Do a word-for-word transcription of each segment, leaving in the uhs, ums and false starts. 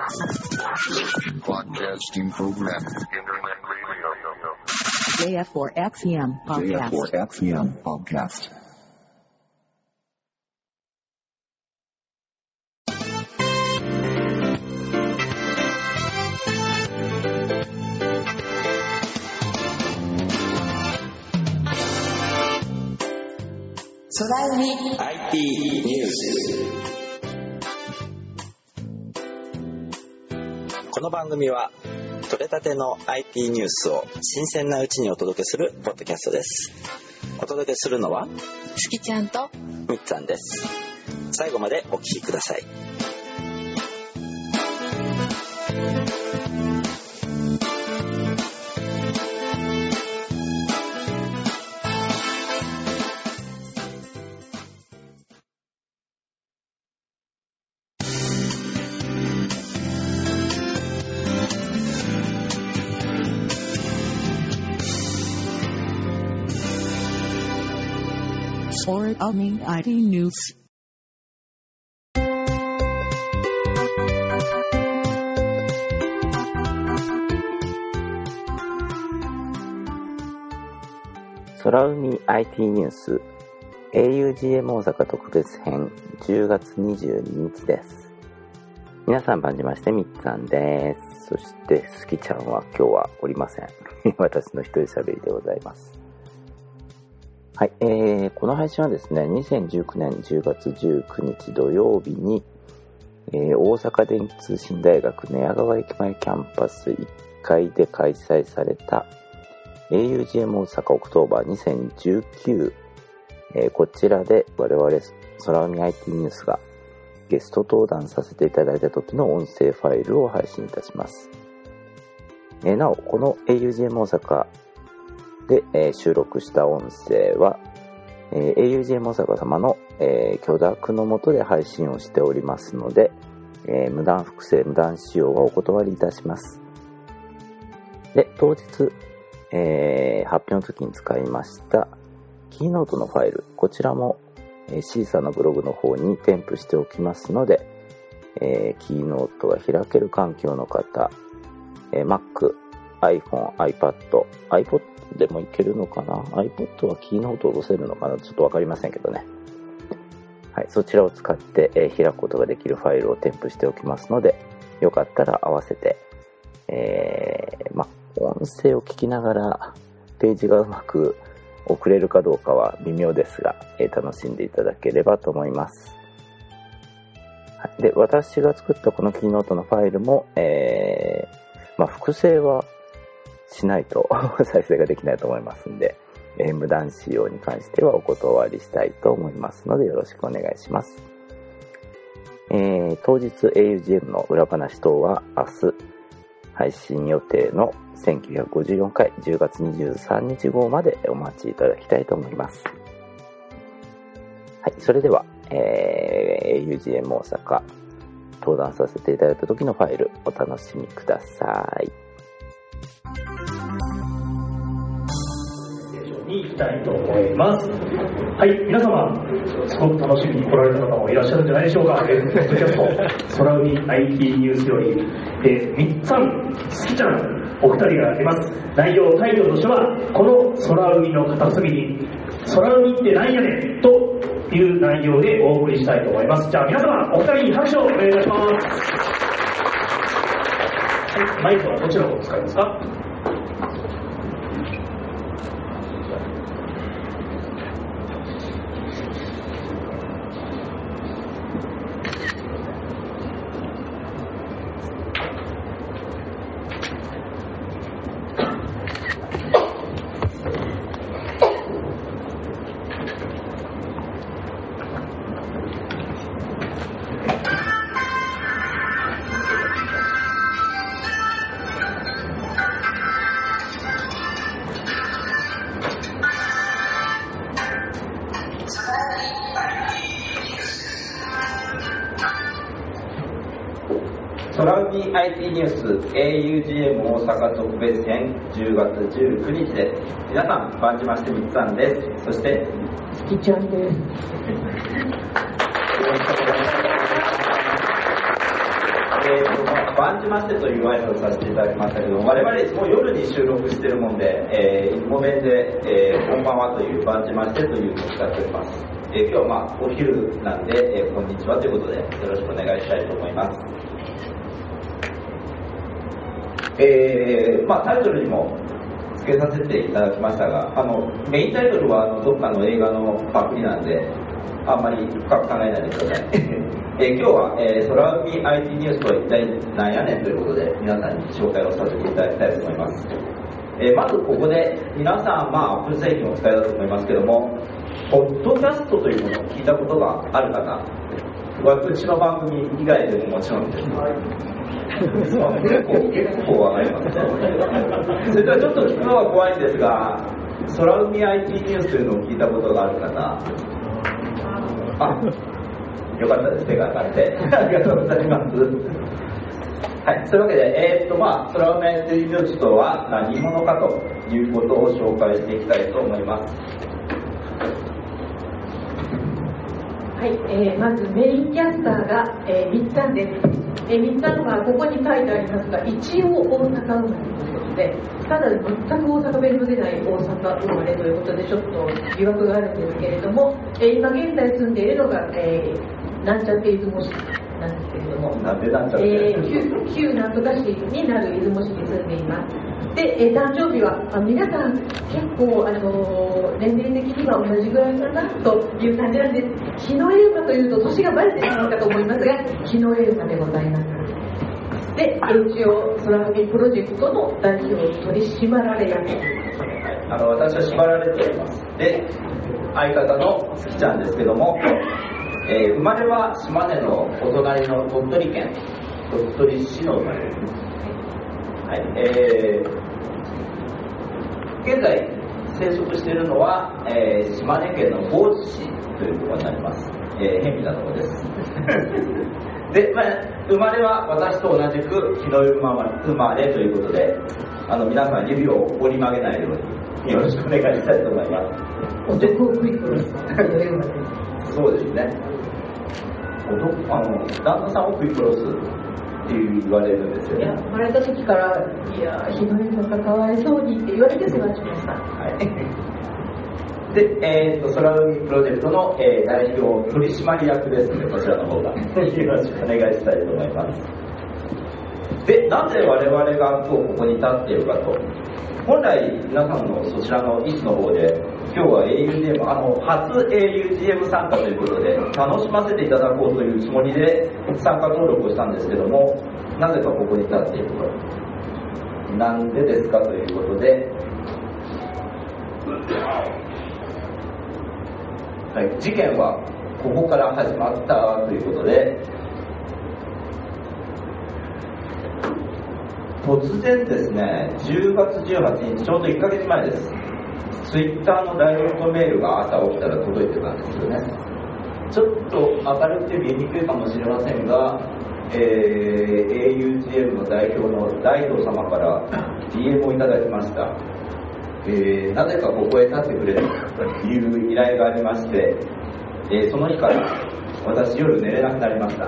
Broadcasting program. ジェイエフフォーエックスエムPodcast. ジェイエフフォーエックスエム Podcast. Soraumi アイティー ニュース。この番組は取れたての アイティー ニュースを新鮮なうちにお届けするポッドキャストです。お届けするのはすきちゃんとみっつぁんです。最後までお聞きください。 Soraumi アイティー ニュース。 空海 アイティー ニュース エーユージーエム 大阪特別編じゅうがつにじゅうににちです。皆さん番じましてみっつぁんです。そしてすきちゃんは今日はおりません。私の一人喋りでございます。はい、えー、この配信はですね、にせんじゅうきゅうねんじゅうがつじゅうくにち土曜日に、えー、大阪電気通信大学寝屋川駅前キャンパスいっかいで開催された エーユージーエム 大阪オクトーバーにせんじゅうきゅう、えー、こちらで我々空海 アイティー ニュースがゲスト登壇させていただいた時の音声ファイルを配信いたします。えー、なお、この エーユージーエム 大阪で、えー、収録した音声は、えー、エーユージーエム 大阪様の、えー、許諾の下で配信をしておりますので、えー、無断複製、無断使用はお断りいたします。で、当日、えー、発表の時に使いましたキーノートのファイル、こちらも、えー、シーサーのブログの方に添付しておきますので、えー、キーノートが開ける環境の方、えー、Mac、iPhone、iPad、iPod でもいけるのかな iPod はキーノートを落とせるのかなちょっとわかりませんけどね。はい、そちらを使って、えー、開くことができるファイルを添付しておきますので、よかったら合わせて、えー、ま、音声を聞きながらページがうまく送れるかどうかは微妙ですが、えー、楽しんでいただければと思います。はい、で、私が作ったこのキーノートのファイルも、えー、まあ、複製はしないと再生ができないと思いますんで、えー、無断使用に関してはお断りしたいと思いますのでよろしくお願いします。えー、当日 エーユージーエム の裏話等は明日配信予定のせんきゅうひゃくごじゅうよんかいじゅうがつにじゅうさんにち号までお待ちいただきたいと思います。はい、それでは、えー、エーユージーエム 大阪登壇させていただいた時のファイルお楽しみください。 に行きたいと思います。はい、皆様すごく楽しみに来られた方もいらっしゃるんじゃないでしょうか。えー、ポッドキャスト空海 アイティー ニュースより、えー、みっつぁん、すきちゃん、お二人が出ます。内容タイトルとしてはこの空海の片隅に空海ってなんやねんという内容でお送りしたいと思います。じゃあ皆様お二人に拍手をお願いいたします。はい、マイクはどちらを使いますか。 空海 アイティー ニュース エーユージーエム 大阪特別編じゅうがつじゅうくにちです。皆さん番じましてみっつぁんです。そしてすきちゃんです。 よろしくお願いします。えーと晩じましてという挨拶をさせていただきましたけど、我々いつも夜に収録しているもんで、えー、一方面で、えー、こんばんはという晩じましてというのを使っております。えー、今日はまあお昼なんで、えー、こんにちはということでよろしくお願いしたいと思います。えー、まあタイトルにも付けさせていただきましたが、あのメインタイトルはあのどっかの映画のパクリなんであんまり深く考えないでください。えー、今日は、えー、空海 アイティー ニュースとは一体何やねんということで皆さんに紹介をさせていただきたいと思います。えー、まずここで皆さん、まあ、アップル製品をお使いだと思いますけども、ポッドキャストというものを聞いたことがある方、私の番組以外でももちろんです。結構、結構わかりますね。それではちょっと聞くのは怖いんですが、空海 アイティー ニュースというのを聞いたことがある方、あ、よかったです、手が上がって。ありがとうございます。はい、そういうわけで、えーっと、まあ、空海 アイティー ニュースとは何者かということを紹介していきたいと思います。 はい、えー、まずメインキャスターが、えー、みっつぁんです。えー、みっつぁんはここに書いてありますが、一応大阪生まれということで、ただ全く大阪弁の出ない大阪生まれということでちょっと疑惑があるんですけれども、えー、今現在住んでいるのが、えー、なんちゃって出雲市なんですけれども、 なんでなんちゃって、 えー、旧なんとか市になる出雲市に住んでいます。で、えー、誕生日はあ皆さん結構、あのー、年齢的には同じぐらいかなという感じなんです。日の絵馬というと年がバレてしまうかと思いますが、日の絵馬でございます。で、一応空海プロジェクトの代表取締役役、 あの私は縛られております。で、相方の月ちゃんですけども、えー、生まれは島根のお隣の鳥取県鳥取市の生まれです。はい、えー現在生息しているのは、えー、島根県の高知市というところになります。えー、偏僻なところですで、まあ、生まれは私と同じく日の生まれということで、あの皆さん指を折り曲げないようによろしくお願いしたいと思います。 男をクイックですか？ そうですね。あの旦那さんをクイックロスっていう言われるんですよね。 いや、生まれた時から、いや、日の絵馬がかわいそうにって言われて育ちました。 はい。で、えー、と空海プロジェクトの、えー、代表取締役ですので、こちらの方がよろしくお願いしたいと思います。で、なぜ我々が今日ここに立っているかと、本来皆さんのそちらの意思の方で、今日は エーユージーエム、あの初 エーユージーエム 参加ということで楽しませていただこうというつもりで参加登録をしたんですけども、なぜかここに立っていると、なんでですかということで、はい、事件はここから始まったということで、突然ですね、じゅうがつじゅうはちにち、ちょうどいっかげつまえです。ツイッターのダイレクトメールが朝起きたら届いてたんですよね。ちょっと明るくて見えにくいかもしれませんが、えー、エーユージーエム の代表の大道様から ディーエム をいただきました。えー、なぜかここへ立ってくれという依頼がありまして、えー、その日から私夜寝れなくなりました。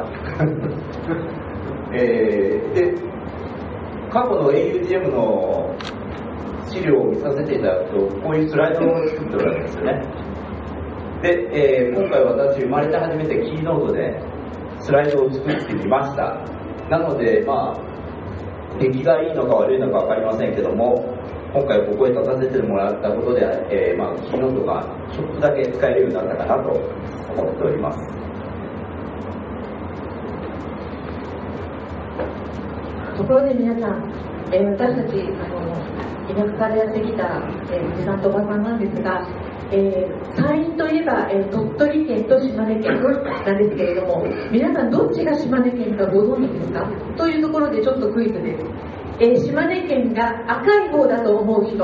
えー、で過去の エーユージーエム の資料を見させていただくと、こういうスライドを作っておられるんですよね。で、えー、今回私生まれて初めてキーノートでスライドを作ってみました。なので、まあ出来がいいのか悪いのか分かりませんけども、今回ここへ立たせてもらったことで、えーまあ、キーノートがちょっとだけ使えるようになったかなと思っております。 ところで皆さん、えー、私たちあの田舎からやってきた、えー、おじさんとおばさんなんですが、えー、山陰といえば、えー、鳥取県と島根県なんですけれども、皆さんどっちが島根県かご存知ですかというところでちょっとクイズです。えー、島根県が赤い方だと思う人、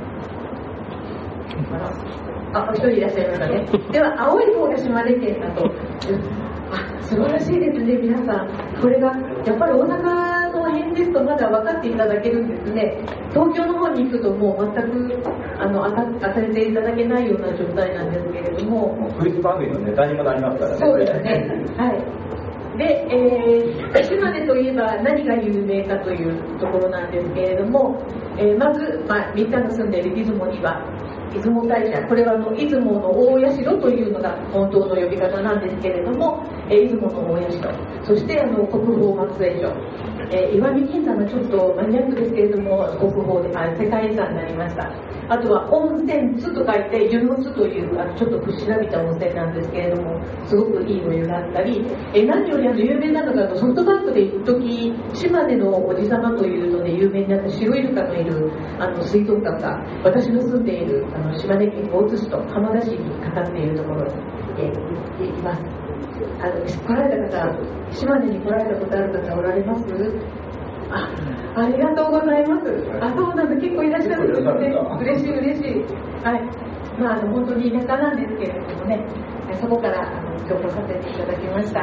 あ、一人いらっしゃいましたね。では青い方が島根県だと。あ、素晴らしいですね、皆さん。これがやっぱり大阪の辺ですとまだ分かっていただけるんですね。東京の方に行くともう全くあの当た当てていただけないような状態なんですけれども、 もうクイズ番組のネタにもなりますからね。 そうですね。はい。 で、えー、島根といえば何が有名かというところなんですけれども、えー、まず、まあ、みっかの住んでいる出雲には出雲大社、これはあの出雲の大社というのが本当の呼び方なんですけれども、えー、出雲の大社、そしてあの国宝松江城、えー、石見銀山はちょっとマニアックですけれども国宝で、あ、世界遺産になりました。あとは温泉津と書いて湯の津というあのちょっと不調べた温泉なんですけれども、すごくいいお湯があったり、えー、何よりあの有名なのがソフトバンクで一時島根のおじさまというので有名になった白イルカのいるあの水族館が私の住んでいるあの島根県大津市と浜田市にかかっているところに、えー、行きます。あの来られた方、島根に来られたことある方おられます？あ、ありがとうございます。あ、そうなんです。結構いらっしゃるんですね。嬉しい嬉しい。はい。まあ、あの本当に田舎なんですけれどもね、そこからあの投稿させていただきました。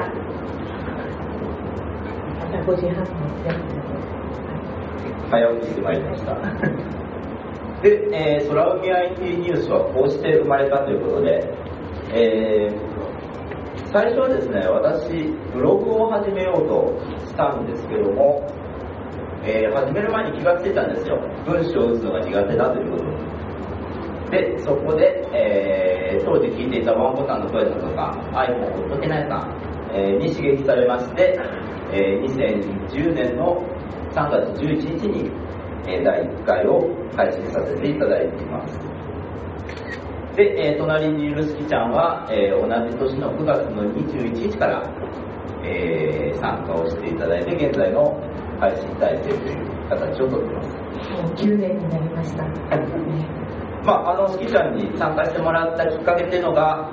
またごじはんのやつ早起きしてまいりました。で、えー、空海 アイティー ニュースはこうして生まれたということで、えー、最初はですね、私ブログを始めようとしたんですけども、えー、始める前に気がついたんですよ。文章を打つのが苦手だということで、そこで、えー、当時聞いていたワンボタンの声だとか iPhone をほっとけないさん、えー、に刺激されまして、えー、にせんじゅうねんのさんがつじゅういちにちに、えー、だいいっかいを配信させていただいています。で、えー、隣にいるすきちゃんは、えー、同じ年のくがつのにじゅういちにちから、えー、参加をしていただいて、現在の配信体制という形をとっています。 もうきゅうねんになりました。 まあ、あのすきちゃんに参加してもらったきっかけっていうのが、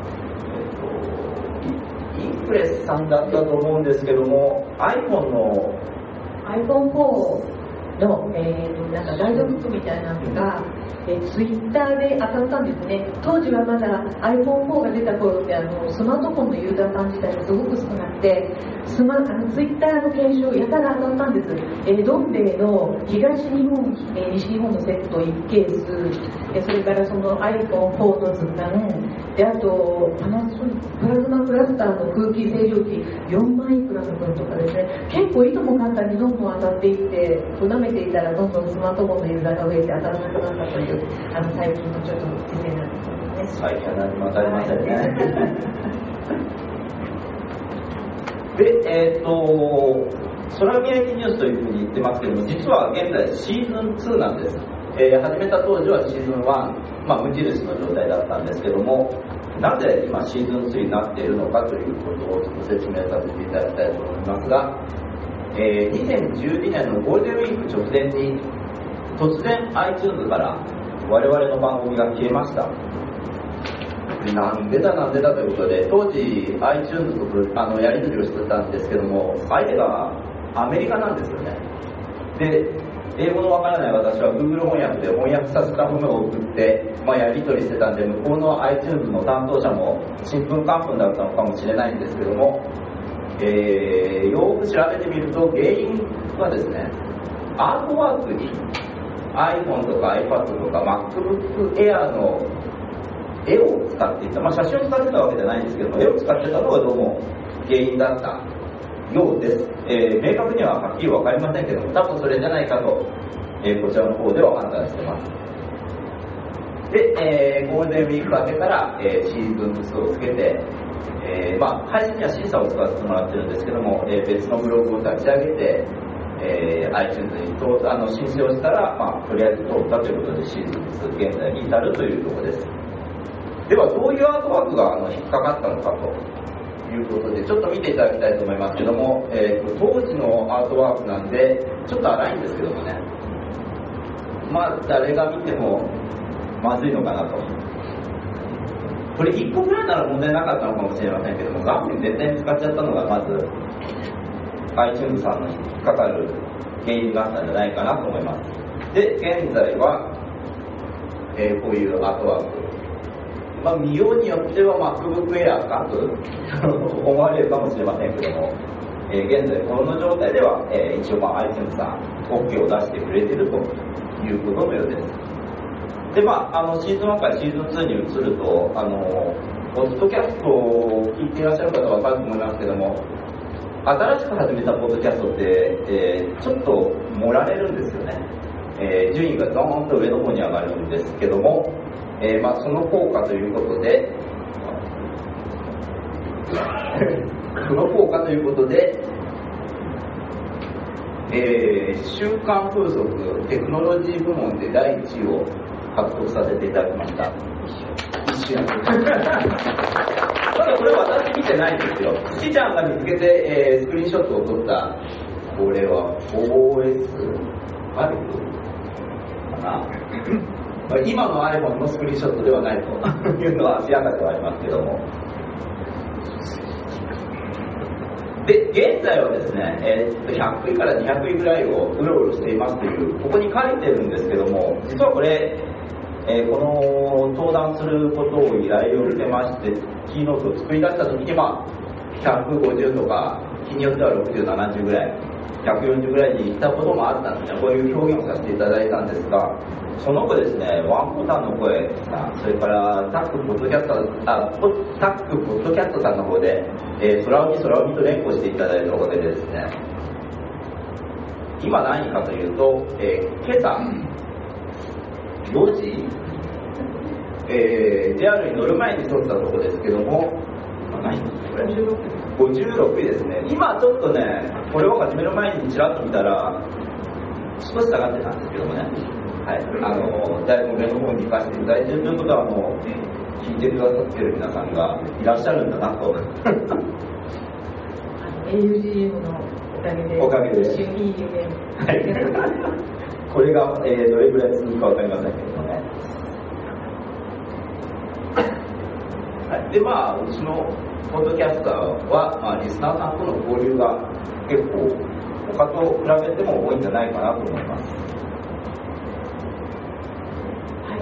えっと、インプレスさんだったと思うんですけども、 iPhone のアイフォンフォー の、えー、なんかガイドブックみたいなのが、えー、ツイッターで当たったんですね。当時はまだ アイフォンフォー が出た頃ってあのスマートフォンのユーザーさん自体がすごく少なくて、スマあのツイッターの検証やたら当たったんです。えー、どん兵衛の東日本、えー、西日本のセットいちケース、えー、それからその アイフォンフォー の図鑑で、あとパナソニックプラズマクラスターの空気清浄機よんまんいくらの分とかですね、結構いとも簡単にどんどん当たっていって、舐めていたらどんどんスマートフォンのユーザーが増えて当たらなくなったという、あの最近のちょっと事件なんですね。 最近は何も当たりませんね。で、えっ、ー、と、空見 アイティー ニュースというふうに言ってますけども、実は現在シーズンツーなんです。えー、始めた当時はシーズンワン、まあ無印の状態だったんですけども、なぜ今シーズンスリーになっているのかということをちょっと説明させていただきたいと思いますが、えー、にせんじゅうにねんのゴールデンウィーク直前に突然 iTunes から我々の番組が消えました。なんでだなんでだということで、当時 iTunes とあのやり取りをしてたんですけども、相手がアメリカなんですよね。で、英語のわからない私は Google 翻訳で翻訳させたものを送って、まあ、やり取りしてたんで、向こうの iTunes の担当者もちんぷんかんぷんだったのかもしれないんですけども、えー、よく調べてみると原因はですね、アートワークに iPhone とか iPad とか MacBook Air の絵を使っていた、まあ、写真を使ってたわけじゃないんですけども、絵を使ってたのがどうも原因だったようです。えー、明確にははっきり分かりませんけども、多分それじゃないかと、えー、こちらの方では判断してます。で、えー、ゴールデンウィーク明けから、えー、シーズンツーをつけて、えーまあ、配信には審査を使わせてもらってるんですけども、えー、別のブログを立ち上げて、えー、iTunes にとあの申請をしたら、まあ、とりあえず通ったということでシーズンツー現在に至るというところです。ではどういうアートワークがあの引っかかったのかということでちょっと見ていただきたいと思いますけども、えー、当時のアートワークなんでちょっと荒いんですけどもね、まあ誰が見てもまずいのかなと。これいっこぐらいなら問題なかったのかもしれませんけども、画面全体に使っちゃったのがまず iTunes さんの引っかかる原因があったんじゃないかなと思います。で、現在は、えー、こういうアートワーク、まあ、見ようによっては MacBook Air かと思われるかもしれませんけども、えー、現在この状態では、えー、一応まあ iTunes さん OK を出してくれているということのようです。で、まあ、あのシーズンワンからシーズンツーに移ると、あのポッドキャストを聞いていらっしゃる方は分かると思いますけども、 新しく始めたポッドキャストって、えー、ちょっと盛られるんですよね、えー、順位がドーンと上の方に上がるんですけども、えーまあ、その効果ということでその効果ということで、えー、週間風速テクノロジー部門でだいいちいを獲得させていただきました。一瞬まだこれ私見てないんですよ。しちゃんが見つけて、えー、スクリーンショットを撮った、これは オーエスファイブ かな今の iPhone のスクリーンショットではないというのは明らかではありますけども、で現在はですね、えー、ひゃくいからにひゃくいぐらいをうろうろしていますというここに書いてるんですけども、実はこれ、えー、この登壇することを依頼を受けましてキーノートを作り出した時に、まあ、ひゃくごじゅうとか日によってはろくじゅう、ななじゅうぐらいひゃくよんじゅうぐらいに行ったこともあったんですね。こういう表現をさせていただいたんですが、その後ですね、ワンボタンの声さん、それからタックポッドキャストあタックポッドキャストさんの方で、えー、空海空海と連呼していただいたおかげでですね、今何かというと、えー、今朝よじ、えー、ジェイアール に乗る前に撮ったところですけども、何これごじゅうろくいですね。今ちょっとね、これを始める前にちらっと見たら少し下がってたんですけどもね、はい、あのだいぶ上の方に行かせていただいているということは、もう聞いてくださっている皆さんがいらっしゃるんだなとエーユージーエム のおかげでおかげで一瞬いい夢、 はい、これが、えー、どれぐらい続くか分かりませんけどもね、はい、でまあうちのポッドキャスターは、まあ、リスナーさんとの交流が結構他と比べても多いんじゃないかなと思います。 はい、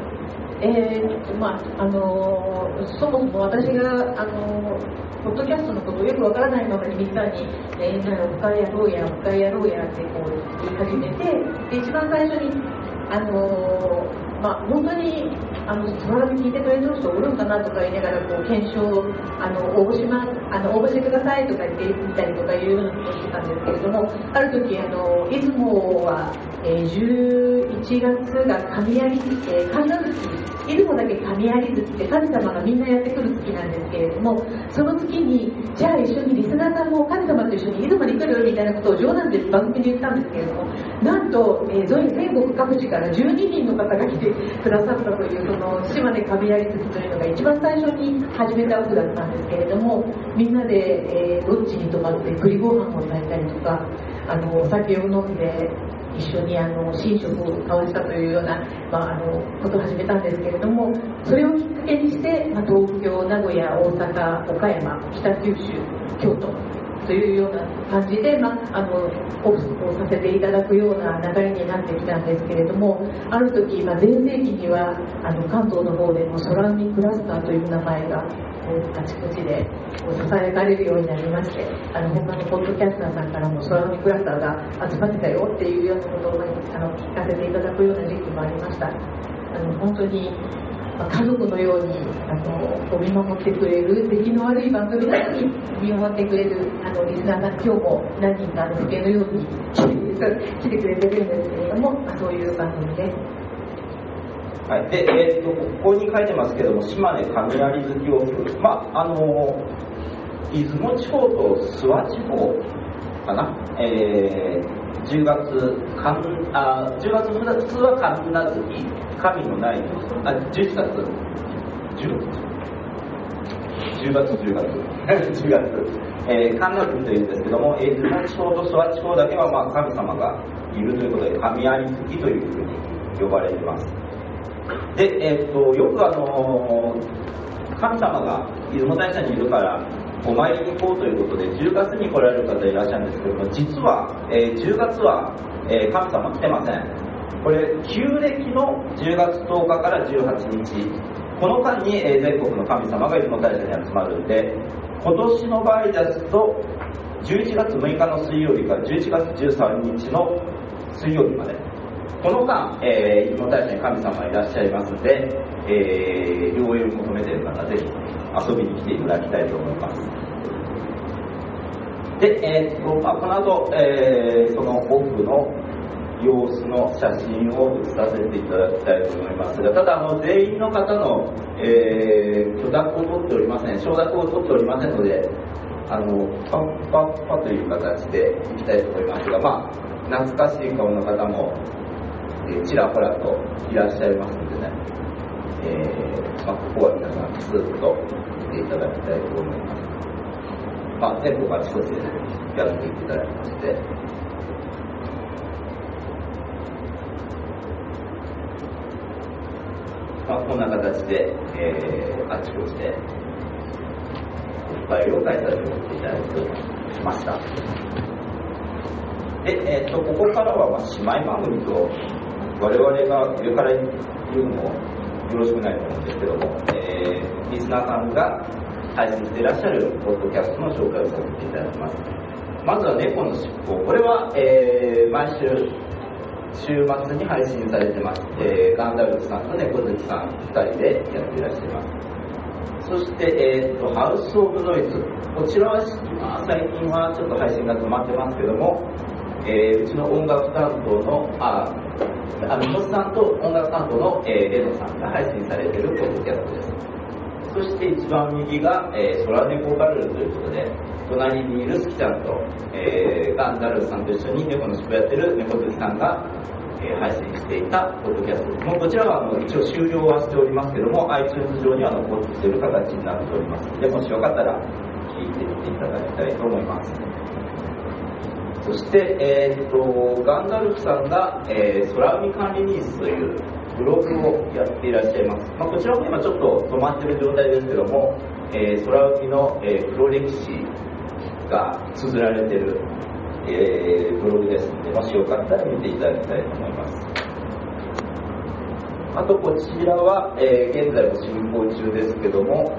えーまああのー、そもそも私が、あのー、ポッドキャストのことをよくわからないままにみんなに「えー、なオフ会やろうやオフ会やろうや」ってこう言い始めて、で一番最初に、あのーまあ、本当にあのそれを聞いてくれる人おるんかなとか言いながらこう検証あの応募しますあの応募してくださいとか言ってみたりとかいうようなことをしてたんですけれども、ある時あの出雲は、えー、じゅういちがつが神有月、えー、神無月、出雲だけ神有月って神様がみんなやってくる月なんですけれども、その月にじゃあ一緒にリスナーさんも神様と一緒に出雲に来るみたいなことを冗談で番組で言ったんですけれども、なんと、えー、全国各地からじゅうににんの方が来てくださったという、その島根神有月というのが一番最初に始めたオフだったんですけれども、みんなで、えー、ロッジに泊まって栗ご飯を炊いたりとか、あのお酒を飲んで一緒にあの寝食を交わしたというような、まあ、あのことを始めたんですけれども、それをきっかけにして、まあ、東京、名古屋、大阪、岡山、北九州、京都というような感じで、まあ、あのオフをさせていただくような流れになってきたんですけれども、ある時、まあ、前世紀にはあの関東の方でも空海クラスターという名前があちこちでささやかれるようになりまして、あの他のポッドキャスターさんからも空海クラスターが集まってたよっていうようなことをあの聞かせていただくような時期もありました。あの本当に家族のようにあの見守ってくれる、出来の悪い番組なのに見守ってくれるあのリスナーが今日も何人かの時計のように来てくれてるんですけれども、まあ、そういう番組です。 はい、で、えー、とここに書いてますけども、島根神有月オフ、まああの出雲地方と諏訪地方かな、えー、じゅうがつかんあじゅうがつふつは神無月、神のないあじゅういちがつじゅうがつじゅうがつじゅうがつ、えー、神無月というんですけども、出雲地方と諏訪地方だけは、まあ、神様がいるということで神有月というふうに呼ばれています。で、えー、とよくあの神様が出雲大社にいるからお参りに行こうということでじゅうがつに来られる方いらっしゃるんですけども、実は、えー、じゅうがつは、えー、神様来てません。これ旧暦のじゅうがつとおかからじゅうはちにち、この間に、えー、全国の神様が出雲大社に集まるんで、今年の場合ですとじゅういちがつむいかの水曜日からじゅういちがつじゅうさんにちの水曜日まで、この間、えー、出雲大社に神様いらっしゃいますので、えー、療養を求めている方、ぜひ遊びに来ていただきたいと思います。 で、えーっとまあ、この後、えー、そのオフの様子の写真を写させていただきたいと思いますが、ただあの全員の方の、えー、許諾を取っておりません、承諾を取っておりませんので、あのパッパッパという形でいきたいと思いますが、まあ、懐かしい顔の方も、えー、ちらほらといらっしゃいますのでね、えーまあ、ここは皆さんスーッと見ていただきたいと思います。まあ、全国あちこちで、ね、やっていただきまして、まあ、こんな形で、えー、あちこちでオフ会を開催させていただいてきました。で、えー、とここからは、まあ、姉妹番組と我々が上から言うのもよろしくないと思うんですけども、えー、リスナーさんが配信していらっしゃるポッドキャストの紹介をさせていただきます。まずは猫のしっぽ、これは、えー、毎週週末に配信されてます、えー、ガンダルフさんと猫好きさんふたりでやっていらっしゃいます。そして、えー、とハウス・オブ・ノイズ、こちらは、まあ、最近はちょっと配信が止まってますけども、えー、うちの音楽担当のああみのさんと音楽担当の、えー、レノさんが配信されているポッドキャストです。そして一番右が、えー、空猫ガルルということで、隣にいるスキちゃんと、えー、ガンダルフさんと一緒に猫のしっぽやってる猫好きさんが、えー、配信していたポッドキャストです。もうこちらはもう一応終了はしておりますけども、 iTunes 上には残っている形になっておりますので、もしよかったら聞いてみていただきたいと思います。そして、えー、とガンダルフさんが、えー、空海管理ニースというブログをやっていらっしゃいます。まあ、こちらも今ちょっと止まっている状態ですけども、えー、空海の、えー、黒歴史が綴られている、えー、ブログですので、もしよかったら見ていただきたいと思います。あとこちらは、えー、現在も進行中ですけども、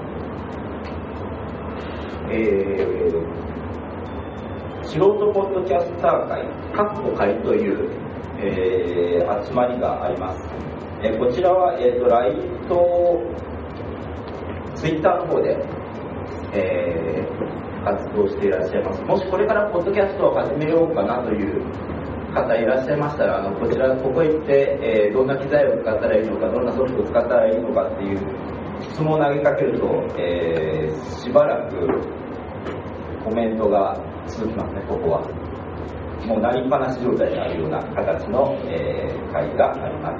えー素人ポッドキャスター会かっこ会という、えー、集まりがあります。えー、こちらは、えー、と ライン と Twitter の方で、えー、活動していらっしゃいます。もしこれからポッドキャストを始めようかなという方いらっしゃいましたら、あのこちらここ行って、えー、どんな機材を使ったらいいのか、どんなソフトを使ったらいいのかっていう質問を投げかけると、えー、しばらくコメントが続きますね。ここはもうなりっぱなし状態になるような形の、えー、会があります。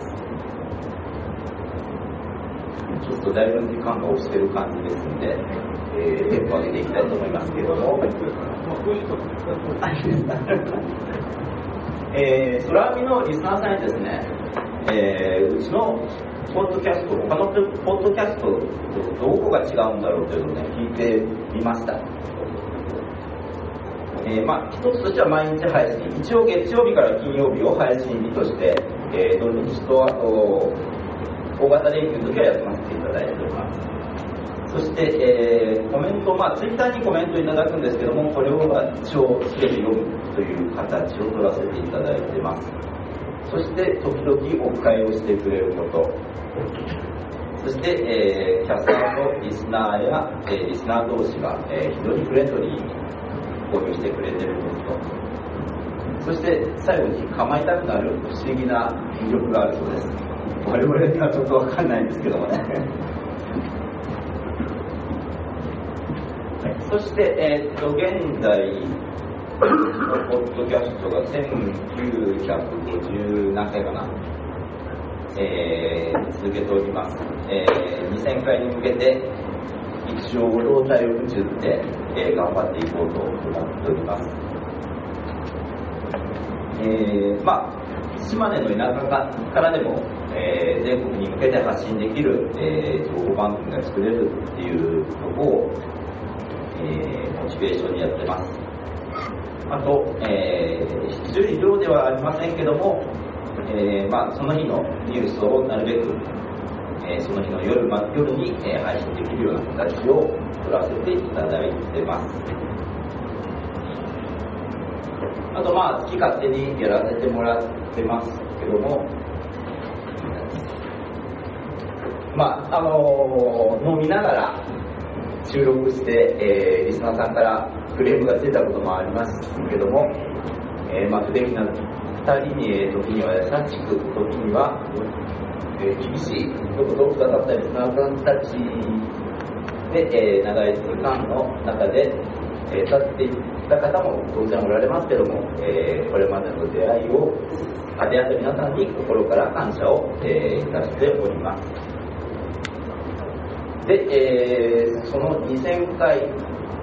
ちょっとだいぶ時間が押してる感じですので、えー、テンポを上げていきたいと思いますけれども、えー、空海のリスナーさんにですね、えー、うちのポッドキャスト、他のポッドキャストとどこが違うんだろうというのを、ね、聞いてみました。えーまあ、一つとしては毎日配信、一応月曜日から金曜日を配信日として、えー、土日とあと大型連休の時は休ませていただいております。そして、えー、コメント、まあ、ツイッターにコメントいただくんですけども、これを一応すべて読むという形を取らせていただいています。そして時々オフ会をしてくれること、そして、えー、キャスターのリスナーや、えー、リスナー同士が、えー、非常にフレンドリーに交流してくれていること、そして最後に構いたくなる不思議な魅力があるそうです。我々にはちょっと分かんないんですけどもねはい、そして、えー、っと現在ポッドキャストがせんきゅうひゃくごじゅう何回かな、えー、続けております。えー、にせんかいに向けて一応動体を打ち打って、えー、頑張っていこうと思っております。えー、まあ島根の田舎からでも、えー、全国に向けて発信できる、えー、情報番組が作れるっていうところを、えー、モチベーションにやってます。あと、えー、必要以上ではありませんけども、えーまあ、その日のニュースをなるべく、えー、その日の夜、ま、夜に、えー、配信できるような形を取らせていただいてます。あと、まあ、好き勝手にやらせてもらってますけども、まあ、あのー、飲みながら収録して、えー、リスナーさんからクレームが出たこともありますけども、えー、まあ不出来なふたりに、えー、時には優しく、時には、えー、厳しいことをくださったリスナーさんたちで、えー、長い時間の中で、えー、立っていった方も当然おられますけども、えー、これまでの出会いを出会った皆さんに心から感謝を、えー、いたしております。で、えー、そのにせんかい、いっ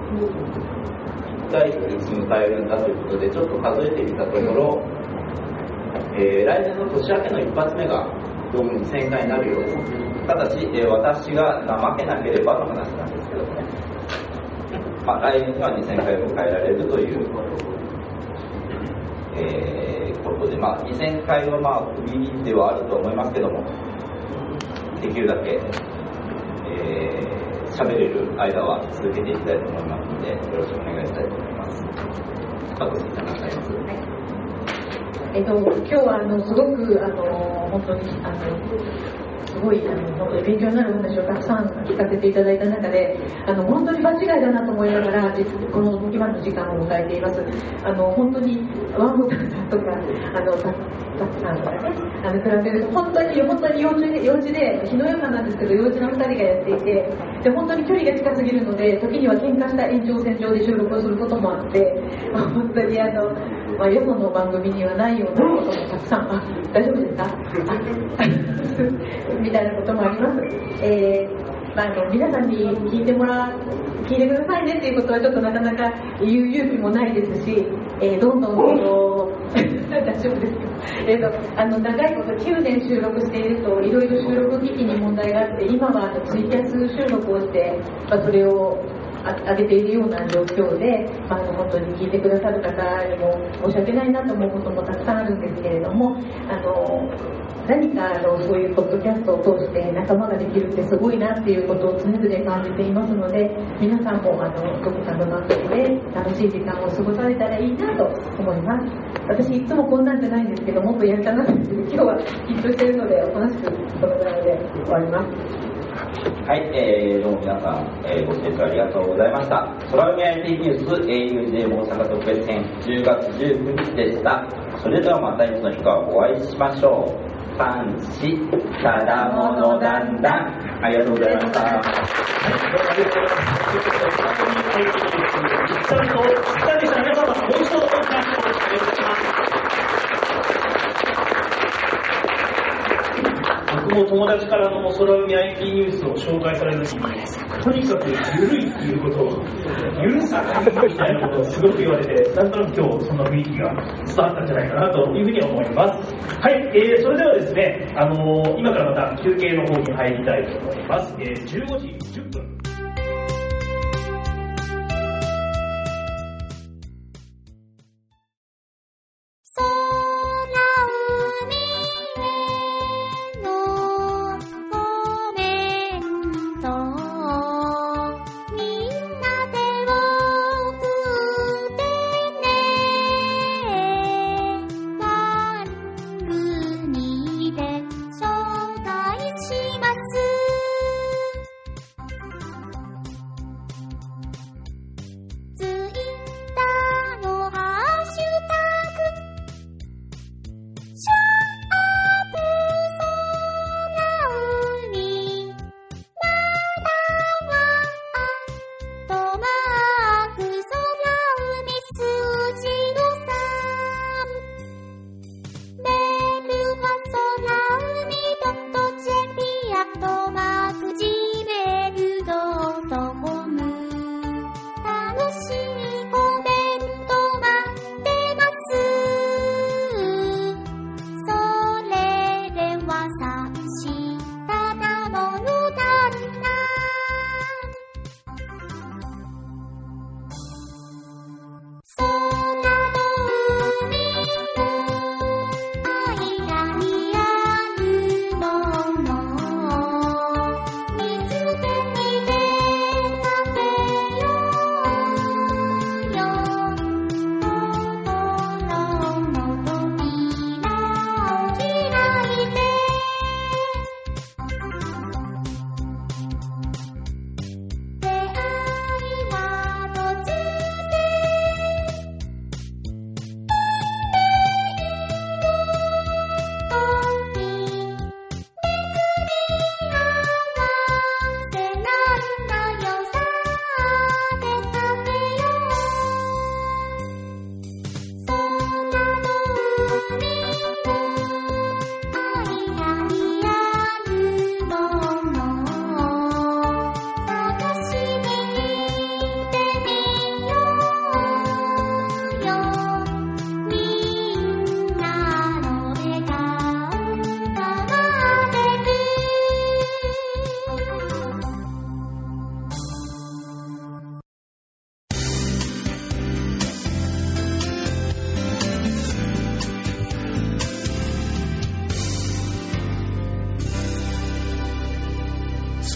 かいいつ迎えるんだということでちょっと数えてみたところ、えー、来年の年明けの一発目がどうもにせんかいになるようです。ただし、えー、私が怠けなければの話なんですけどね、まあ、来年にはにせんかいを迎えられるという、えー、ことで、まあ、にせんかいはまあ区切りではあると思いますけども、できるだけえー、喋れる間は続けていきたいと思いますので、よろしくお願いしたいと思います。加藤さん、何かあります？ はい。えっと、今日はあのすごくあの本当にあのすごいあの本当に勉強になる話をたくさん聞かせていただいた中で、あの本当に場違いだなと思いながらこの今の時間を迎えています。あの本当にワンボタンさんとかあのたさんとかね、あの比べると本当に本当に幼稚で幼稚で日のようなんですけど幼稚なふたりがやっていて、で本当に距離が近すぎるので時には喧嘩した延長線上で収録をすることもあって、まあ、本当にあの、まあ、よその番組にはないようなこともたくさん、あ、大丈夫ですか？みたいなこともあります。えーまあ、あの皆さんに聞いてもらう聞いてくださいねっていうことはちょっとなかなか言う勇気もないですし、えー、どんどんその大丈夫ですか？えーとあの長いこときゅうねん収録しているといろいろ収録機器に問題があって、今はあのツイキャス収録をして、まあ、それを上げているような状況で、まあ、あの本当に聞いてくださる方にも申し訳ないなと思うこともたくさんあるんですけれども、あの何かあのそういうポッドキャストを通して仲間ができるってすごいなっていうことを常々感じていますので、皆さんもあのどこかの番組で楽しい時間を過ごされたらいいなと思います。私いつもこんなんじゃないんですけど、もっとやりたなって今日は緊張しているのでおとなしくこのぐらいで終わります。 はい、えー、どうも皆さん、えー、ご清聴ありがとうございました。空海 アイティー ニュース エーユージェーエム 大阪特別編じゅうがつじゅうくにちでした。それではまたいつの日かお会いしましょう。パンチただものだんだん。ありがとうございました。はい、皆様もう一度お願いします。僕も友達からの空海 アイティー ニュースを紹介された時に、とにかく緩いっていうことを、緩さがみたいなことをすごく言われて、なんとなく今日そんな雰囲気が伝わったんじゃないかなというふうに思います。はい、えー、それではですね、あのー、今からまた休憩の方に入りたいと思います。えー、じゅうごじじゅっぷん。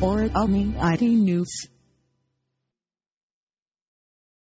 for Omni アイティー News.